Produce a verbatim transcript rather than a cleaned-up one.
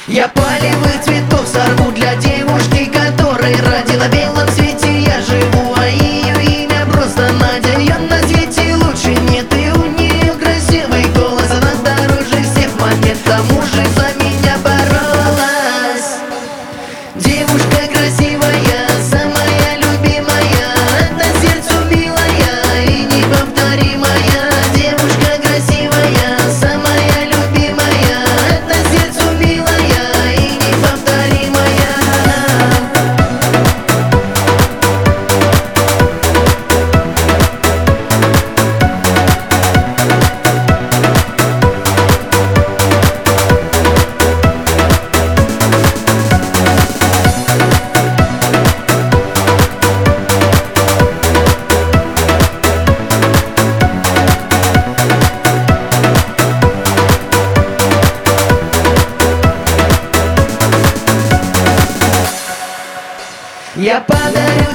Я полевых цветов сорву для девушки, которой родила в белом цвете я живу, а ее имя просто Надя. Ее на свете лучше нет, и у нее красивый голос, она дороже всех монет, к тому же за меня боролась. Девушка красивая, самая любимая, это сердцу милая и неповторимая. Девушка красивая, самая любимая, это сердцу милая и неповторимая. Я подарю